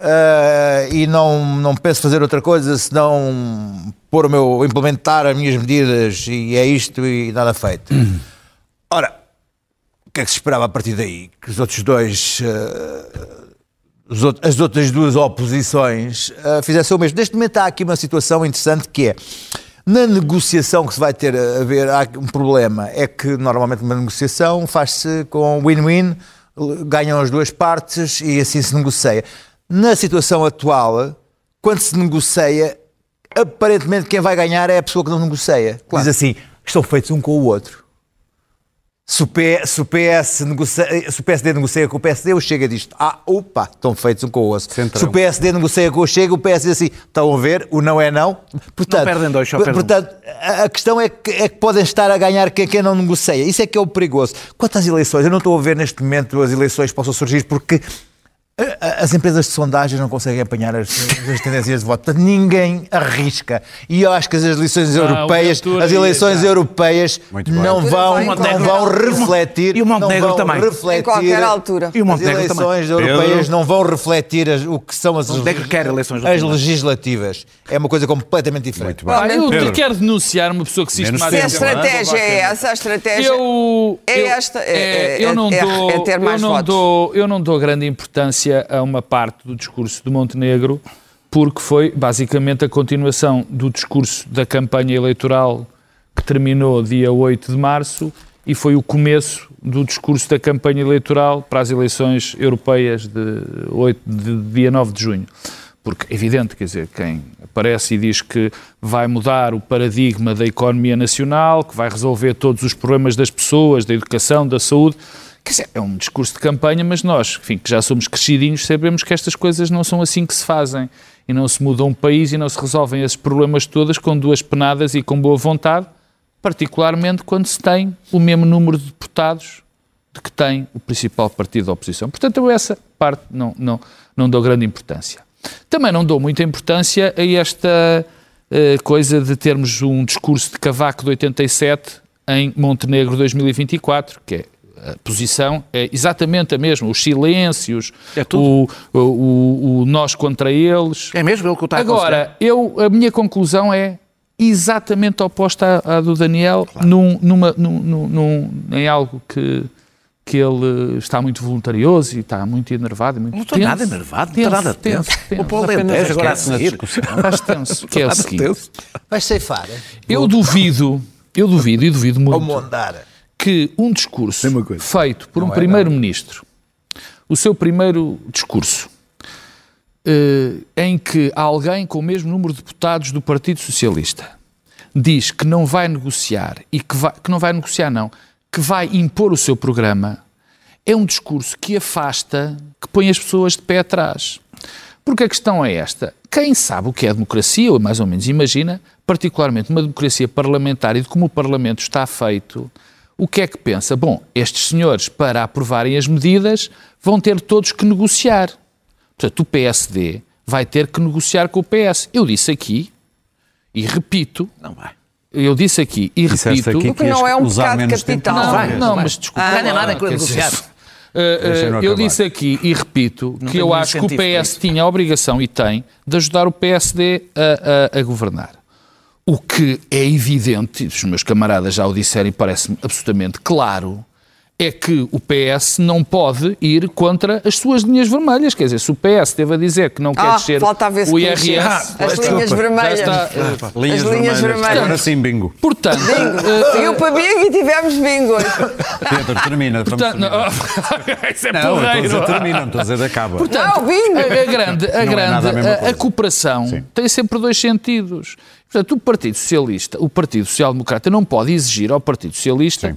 e não, não penso fazer outra coisa senão pôr o meu, implementar as minhas medidas e é isto e nada feito. Hum. Ora, o que é que se esperava a partir daí? Que os outros dois. Uh, os outros, as outras duas oposições uh, fizessem o mesmo. Neste momento há aqui uma situação interessante que é. Na negociação que se vai ter a ver, há um problema, é que normalmente uma negociação faz-se com win-win, ganham as duas partes e assim se negocia. Na situação atual, quando se negocia, aparentemente quem vai ganhar é a pessoa que não negocia. Claro. Diz assim, estão feitos um com o outro. Se o, P, se, o P S negocia, se o P S D negocia com o P S D, o Chega diz, ah, opa, estão feitos um com o outro. Centrão. Se o P S D negocia com o Chega, o P S D diz assim, estão a ver, o não é não. Portanto, não perdem dois, só perdem portanto, um. A questão é que, é que podem estar a ganhar quem, quem não negocia. Isso é que é o perigoso. Quanto às eleições, eu não estou a ver neste momento as eleições possam surgir porque as empresas de sondagens não conseguem apanhar as, as tendências de voto. Portanto, ninguém arrisca. E eu acho que as eleições ah, europeias, as eleições europeias não vão, não vão refletir, e o Montenegro não vão também. refletir, em qualquer altura. E o as eleições também. europeias Pedro. não vão refletir as, o que são as, quer eleições as legislativas. É uma coisa completamente diferente. Ah, eu Pedro. quero denunciar uma pessoa que sistematicamente... Se a estratégia é essa, a estratégia eu, é eu, esta, é, é, eu não é, dou, é ter mais eu não votos. Dou, eu não dou grande importância a uma parte do discurso de Montenegro, porque foi basicamente a continuação do discurso da campanha eleitoral que terminou dia oito de março e foi o começo do discurso da campanha eleitoral para as eleições europeias de, oito, de dia nove de junho. Porque é evidente, quer dizer, quem aparece e diz que vai mudar o paradigma da economia nacional, que vai resolver todos os problemas das pessoas, da educação, da saúde... Quer dizer, é um discurso de campanha, mas nós, enfim, que já somos crescidinhos, sabemos que estas coisas não são assim que se fazem. E não se muda um país e não se resolvem esses problemas todos com duas penadas e com boa vontade, particularmente quando se tem o mesmo número de deputados de que tem o principal partido da oposição. Portanto, eu essa parte não, não, não dou grande importância. Também não dou muita importância a esta uh, coisa de termos um discurso de Cavaco de oitenta e sete em Montenegro dois mil e vinte e quatro, que é a posição é exatamente a mesma, os silêncios, é o, o, o, o nós contra eles. É mesmo ele que o está a Agora, eu, a minha conclusão é exatamente oposta à, à do Daniel, claro. num, numa, num, num, em algo que, que ele está muito voluntarioso e está muito enervado. Muito não estou tenso, nada enervado, não estou nada tenso. tenso, tenso. O Paulo Alentejo agora a seguir. Estás tenso, que é o seguinte. Vais ceifar. Eu duvido, eu duvido e duvido muito. Como andar. Que um discurso feito por não um primeiro-ministro, o seu primeiro discurso, eh, em que alguém com o mesmo número de deputados do Partido Socialista diz que não vai negociar, e que, vai, que não vai negociar não, que vai impor o seu programa, é um discurso que afasta, que põe as pessoas de pé atrás. Porque a questão é esta, quem sabe o que é democracia, ou mais ou menos imagina, particularmente uma democracia parlamentar e de como o Parlamento está feito, o que é que pensa? Bom, estes senhores, para aprovarem as medidas, vão ter todos que negociar. Portanto, o P S D vai ter que negociar com o P S. Eu disse aqui, e repito... Não vai. Eu disse aqui, e repito... Aqui que não é um pecado capital. Não, vai, não, não mas desculpa. Ah, não é nada que negociar. Uh, uh, eu disse aqui, e repito, não que eu acho que o P S tinha a obrigação, e tem, de ajudar o P S D a, a, a governar. O que é evidente, e os meus camaradas já o disseram e parece-me absolutamente claro, é que o P S não pode ir contra as suas linhas vermelhas. Quer dizer, se o P S esteve a dizer que não quer ah, descer o I R S... Ah, as linhas vermelhas. Está, uh, linhas as linhas vermelhas. Agora sim, bingo. Portanto... Bingo. Uh, Seguiu para bingo e tivemos bingo. Pedro, termina. Portanto, não, isso é não, porreiro. Estou a dizer termina, não estou a dizer acaba. Portanto, não, bingo. A, a grande, a, grande é a, a, a cooperação sim. tem sempre dois sentidos. Portanto, o Partido Socialista, o Partido Social Democrata não pode exigir ao Partido Socialista... Sim.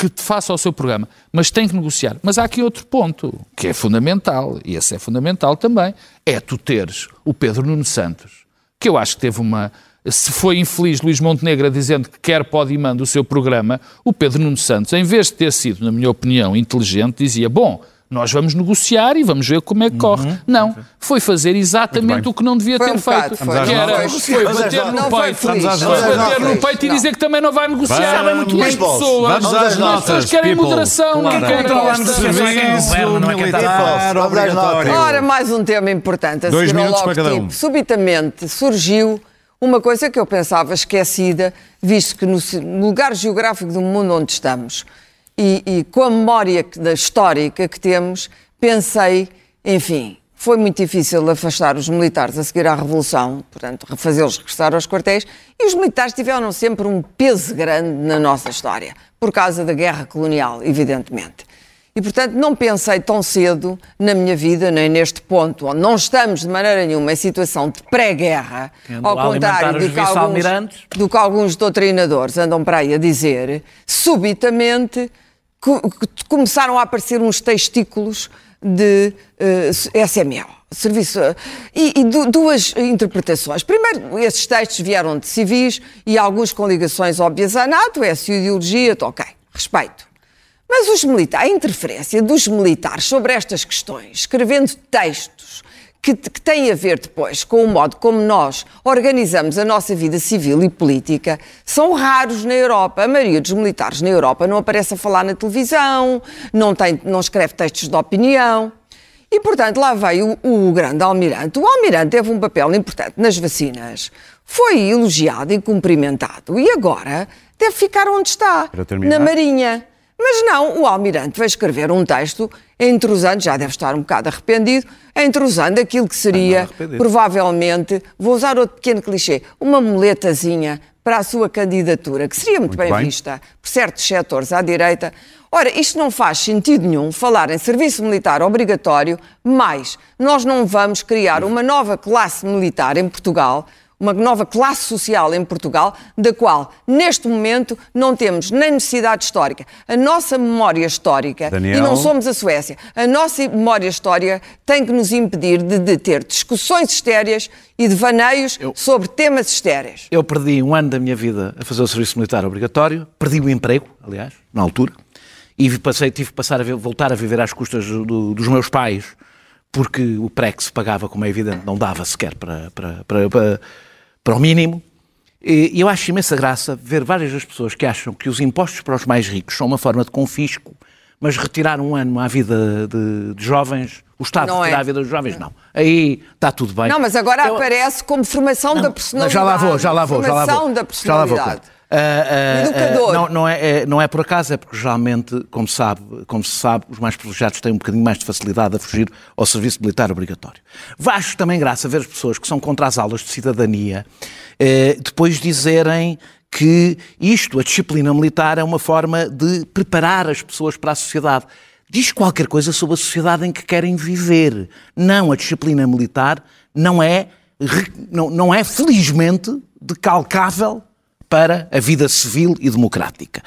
que faça o seu programa, mas tem que negociar. Mas há aqui outro ponto, que é fundamental, e esse é fundamental também, é tu teres o Pedro Nuno Santos, que eu acho que teve uma... Se foi infeliz Luís Montenegro dizendo que quer, pode e manda o seu programa, o Pedro Nuno Santos, em vez de ter sido, na minha opinião, inteligente, dizia, bom, nós vamos negociar e vamos ver como é que corre. Uhum. Não, foi fazer exatamente o que não devia foi ter um feito. Foi, que era, foi bater no peito, foi bater no peito e dizer que também não vai negociar. Sabem muito bem pessoas. Vamos às notas. As pessoas querem moderação. Claro. Não querem serviço militar obrigatório. Ora, mais um tema importante. A Dois minutos logo, para cada um. Tipo, subitamente surgiu uma coisa que eu pensava esquecida, visto que no lugar geográfico do mundo onde estamos e, e com a memória da histórica que temos, pensei, enfim, foi muito difícil afastar os militares a seguir à Revolução, portanto, fazê-los regressar aos quartéis, e os militares tiveram sempre um peso grande na nossa história, por causa da guerra colonial, evidentemente. E, portanto, não pensei tão cedo na minha vida, nem neste ponto, onde não estamos de maneira nenhuma em situação de pré-guerra, ao contrário do que, alguns, do que alguns doutrinadores andam para aí a dizer, subitamente co começaram a aparecer uns testículos de uh, S M O. Serviço, e, e du duas interpretações. Primeiro, esses textos vieram de civis e alguns com ligações óbvias à NATO, é a sua ideologia, ok, respeito. Mas os militares, a interferência dos militares sobre estas questões, escrevendo textos que, que têm a ver depois com o modo como nós organizamos a nossa vida civil e política, são raros na Europa. A maioria dos militares na Europa não aparece a falar na televisão, não, tem, não escreve textos de opinião. E, portanto, lá veio o, o grande almirante. O almirante teve um papel importante nas vacinas, foi elogiado e cumprimentado e agora deve ficar onde está, na Marinha. Mas não, o almirante vai escrever um texto entrosando, já deve estar um bocado arrependido, entrosando aquilo que seria, provavelmente, vou usar outro pequeno clichê, uma muletazinha para a sua candidatura, que seria muito, muito bem, bem vista por certos setores à direita. Ora, isto não faz sentido nenhum, falar em serviço militar obrigatório, mas nós não vamos criar uma nova classe militar em Portugal, uma nova classe social em Portugal, da qual, neste momento, não temos nem necessidade histórica. A nossa memória histórica, Daniel. E não somos a Suécia, a nossa memória histórica tem que nos impedir de, de ter discussões estéreis e devaneios eu, sobre temas estéreis. Eu perdi um ano da minha vida a fazer o serviço militar obrigatório, perdi o emprego, aliás, na altura, e passei, tive que passar a ver, voltar a viver às custas do, dos meus pais, porque o pré que se pagava, como é evidente, não dava sequer para... para, para, para para o mínimo, e eu acho imensa graça ver várias das pessoas que acham que os impostos para os mais ricos são uma forma de confisco, mas retirar um ano à vida de, de jovens, o Estado não retirar é. a vida dos jovens, não. Aí está tudo bem. Não, mas agora eu... aparece como formação não, da personalidade. Já lá vou, já lá vou. Formação já lá vou, da personalidade. Já lá vou. Uh, uh, Educador. Uh, não, não, é, é, não é por acaso, é porque geralmente, como, sabe, como se sabe, os mais privilegiados têm um bocadinho mais de facilidade a fugir ao serviço militar obrigatório. Acho também graça ver as pessoas que são contra as aulas de cidadania uh, depois dizerem que isto, a disciplina militar, é uma forma de preparar as pessoas para a sociedade. Diz qualquer coisa sobre a sociedade em que querem viver. Não, a disciplina militar não é, não, não é felizmente, decalcável para a vida civil e democrática.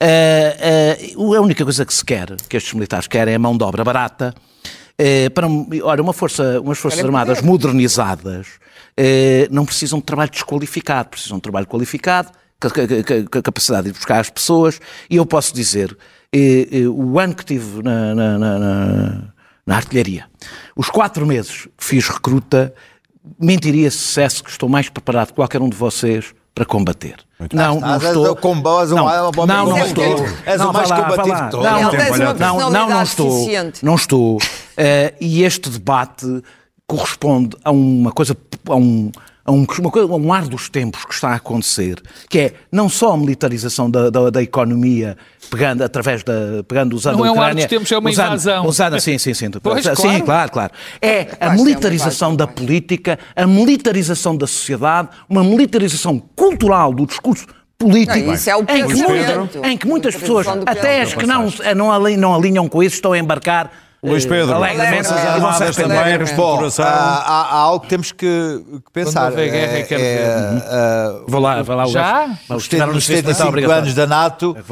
Uh, uh, a única coisa que se quer, que estes militares querem, é mão de obra barata, uh, para, ora, uma força, umas forças armadas modernizadas uh, não precisam de trabalho desqualificado, precisam de trabalho qualificado, com a capacidade de ir buscar as pessoas, e eu posso dizer, uh, uh, o ano que tive na, na, na, na, na artilharia, os quatro meses que fiz recruta, mentiria se dissesse que estou mais preparado que qualquer um de vocês para combater. Muito não, não estou. Combos, não, não, não, não estou. És o mais combativo de todos. Não, não, não, não estou. Não estou. Uh, e este debate corresponde a uma coisa, a um, a um, uma coisa, a um ar dos tempos que está a acontecer, que é não só a militarização da, da, da economia, pegando através da, pegando usando não a Ucrânia. Não é um ar dos tempos, é uma usando, invasão. Usando, sim, sim, sim. Pois, sim, claro. claro, claro. É a militarização da política, a militarização da sociedade, uma militarização cultural do discurso político, não, isso é o em, que muita, em que muitas pessoas, até as que não, não, alinham, não alinham com isso, estão a embarcar. Luís Pedro, alegremente, armadas também, reestruturação. Há, há algo que temos que, que pensar. Quando guerra, é, é, é, vou lá, vai lá. Já? Os setenta e cinco anos da NATO, vão lá.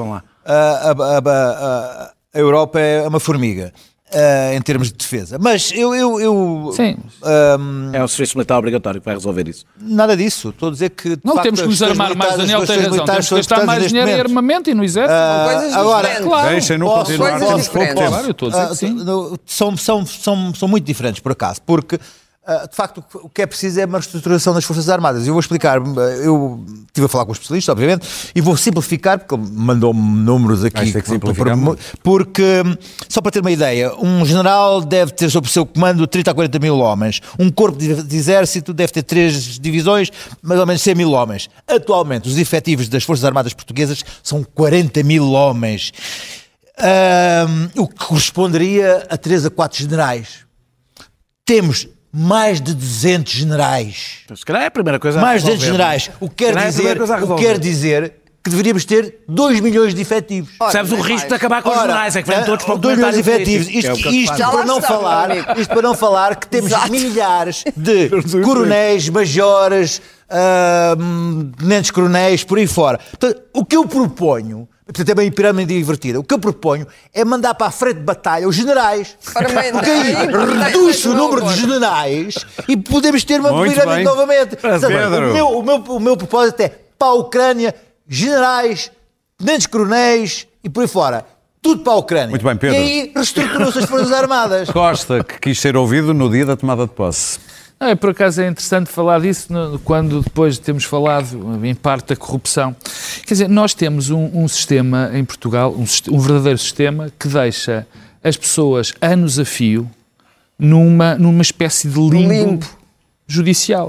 a, a, a, a Europa é uma formiga. Uh, em termos de defesa. Mas eu... eu, eu Sim. Um, é um serviço militar obrigatório que vai resolver isso. Nada disso. Estou a dizer que... Não, facto, temos que nos armar mais, Daniel tem razão. Temos que gastar mais dinheiro em armamento e no exército. Uh, coisas agora, claro. Deixem-no continuar. Coisas diferentes. Claro, eu estou a dizer que sim. Uh, são, são, são, são muito diferentes, por acaso, porque... Uh, de facto, o que é preciso é uma reestruturação das Forças Armadas. Eu vou explicar, eu estive a falar com os especialistas, obviamente, e vou simplificar, porque ele mandou-me números aqui. Porque, só para ter uma ideia, um general deve ter sob o seu comando trinta a quarenta mil homens. Um corpo de exército deve ter três divisões, mais ou menos cem mil homens. Atualmente, os efetivos das Forças Armadas portuguesas são quarenta mil homens. Uh, o que corresponderia a três a quatro generais. Temos mais de duzentos generais. Se calhar é a primeira coisa a Mais de duzentos generais. O que quer dizer, o que quer dizer que deveríamos ter dois milhões de efetivos. Sabes o risco de acabar com os generais, é que vêm todos para o dois milhões de efetivos. Isto, é isto, para não falar, isto para não falar que temos Exato. milhares de coronéis, majores, uh, tenentes coronéis, por aí fora. Portanto, o que eu proponho... Portanto, é bem pirâmide invertida. O que eu proponho é mandar para a frente de batalha os generais. Porque aí reduz o número de generais e podemos ter uma Muito pirâmide bem. novamente. Sabe, o, meu, o, meu, o meu propósito é para a Ucrânia, generais, tenentes coronéis e por aí fora. Tudo para a Ucrânia. Muito bem, Pedro. E aí reestruturou-se as Forças Armadas. Costa, que quis ser ouvido no dia da tomada de posse. Não, é, por acaso é interessante falar disso quando depois temos falado em parte da corrupção. Quer dizer, nós temos um, um sistema em Portugal, um, um verdadeiro sistema que deixa as pessoas anos a fio numa, numa espécie de limbo, limbo judicial.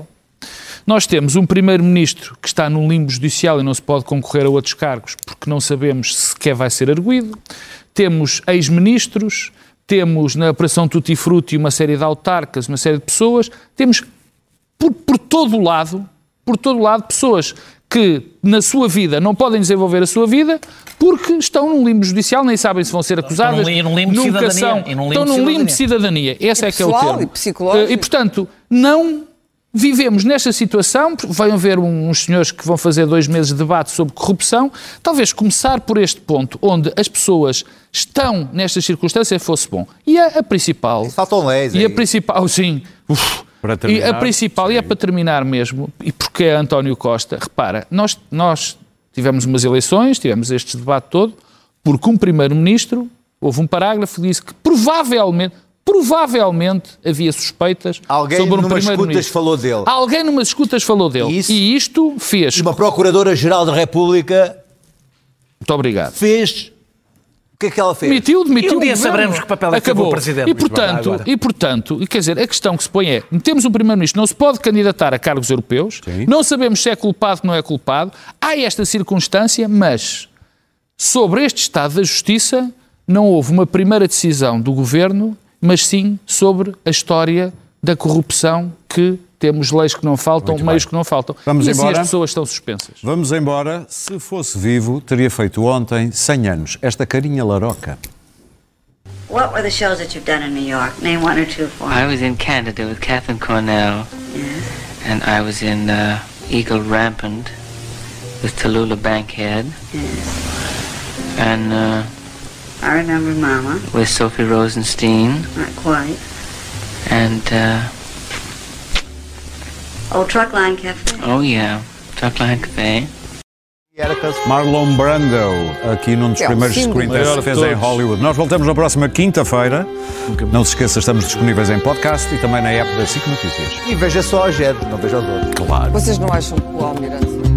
Nós temos um primeiro-ministro que está num limbo judicial e não se pode concorrer a outros cargos porque não sabemos se sequer vai ser arguido. Temos ex-ministros... Temos na Operação Tutti Frutti uma série de autarcas, uma série de pessoas. Temos por, por todo o lado, por todo o lado, pessoas que na sua vida não podem desenvolver a sua vida porque estão num limbo judicial, nem sabem se vão ser acusadas. Estão num limbo de nunca cidadania. São, num limbo estão num limbo de cidadania. cidadania. Esse e é que é o termo. E psicológico. E, portanto, não... Vivemos nesta situação, vão haver uns senhores que vão fazer dois meses de debate sobre corrupção, talvez começar por este ponto, onde as pessoas estão nestas circunstâncias, fosse bom. E a, a principal... Faltam leis E aí. a principal, sim... Uf, para terminar, e a principal, sim. e é para terminar mesmo, e porque é António Costa, repara, nós, nós tivemos umas eleições, tivemos este debate todo, porque um primeiro-ministro, houve um parágrafo que disse que provavelmente... Provavelmente havia suspeitas Alguém sobre um numas primeiro-ministro. escutas falou dele. Alguém numas escutas falou dele. Isso. E isto fez... E uma Procuradora-Geral da República... Muito obrigado. Fez... O que é que ela fez? Demitiu, demitiu. E um dia saberemos que papel é que acabou o Presidente. E portanto, e portanto, quer dizer, a questão que se põe é, temos um Primeiro-Ministro, não se pode candidatar a cargos europeus, Sim. não sabemos se é culpado ou não é culpado, há esta circunstância, mas sobre este estado da Justiça não houve uma primeira decisão do Governo, mas sim sobre a história da corrupção que temos leis que não faltam, Muito meios bem. que não faltam. Vamos e assim embora. as pessoas estão suspensas. Vamos embora. Se fosse vivo, teria feito ontem cem anos. Esta carinha laroca. What were the shows that you've done in New York? Name one or two for me. I was in Canada with Catherine Cornell. Yes. And I was in uh, Eagle Rampant with Tallulah Bankhead. Yes. And... Uh, I remember Mama. With Sophie Rosenstein. Not quite. And, uh... Oh, Truckline Cafe. Oh, yeah. Truckline Cafe. Marlon Brando, aqui num dos é primeiros screentests que fez em Hollywood. Nós voltamos na próxima quinta-feira. Não se esqueça, estamos disponíveis em podcast e também na app da SIC Notícias. E veja só a gente, não veja os outros. Claro. Vocês não acham que o Almirante...